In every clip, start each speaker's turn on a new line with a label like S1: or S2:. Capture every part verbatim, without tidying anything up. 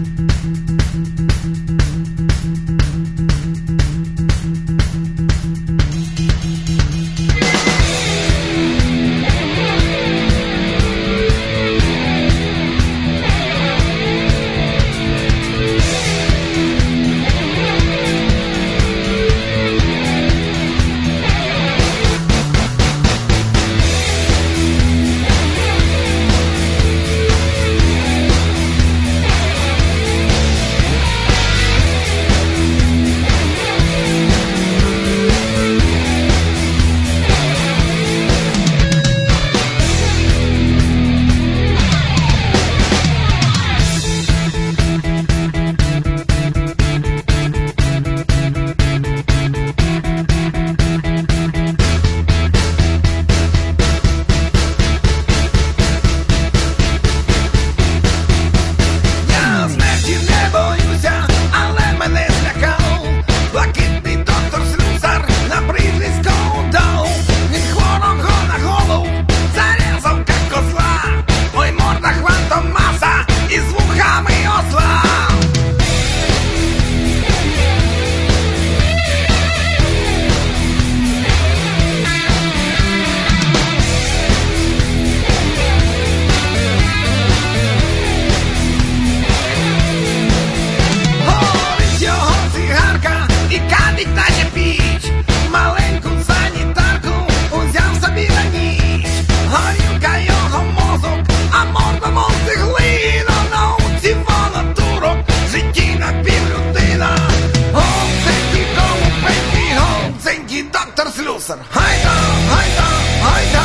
S1: слюсар. Гайда, гайда, гайда.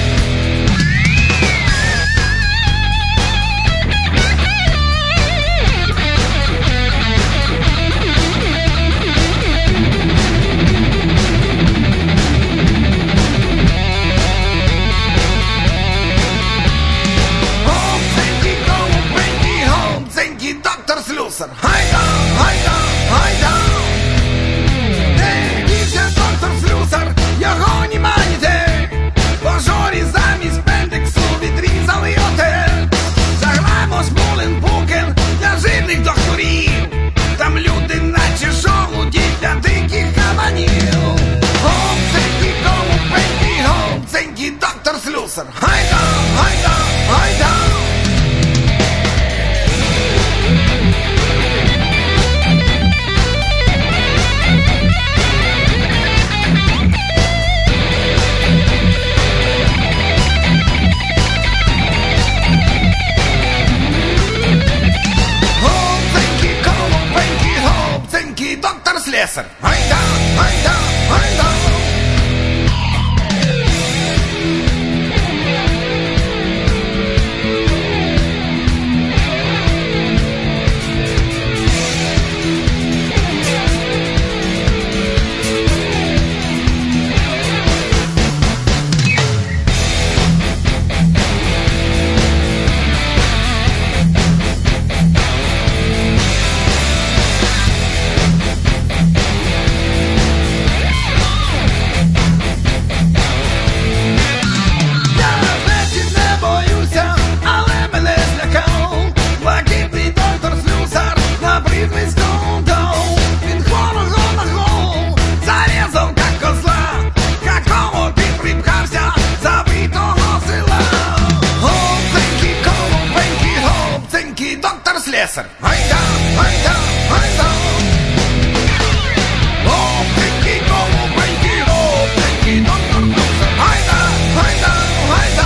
S1: Гомценький, голубенький, гомценький доктор слюсар. Гайда, гайда, гайда. Його нема ніде, по жорі замість пендексу відрізали отель. Заграємо шмулен-букен для жирних докторів. Там люди наче жолуді для диких кабанів. Гомценький, голубенький, гомценький доктор слюсар. Гайда, гайда, гайда. Доктор слесар. Айда, айда, айда. Слесар. Айда, айда, айда. Гомценький, голубенький, гомценький доктор слесар. Айда, айда, айда.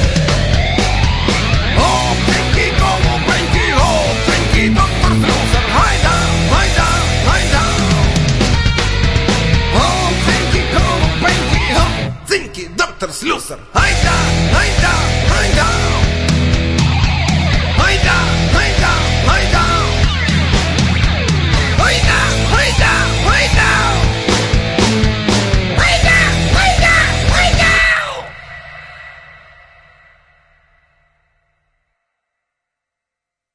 S1: Гомценький, голубенький, гомценький доктор слесар. Айда, айда, айда. Гомценький, голубенький, гомценький доктор слесар.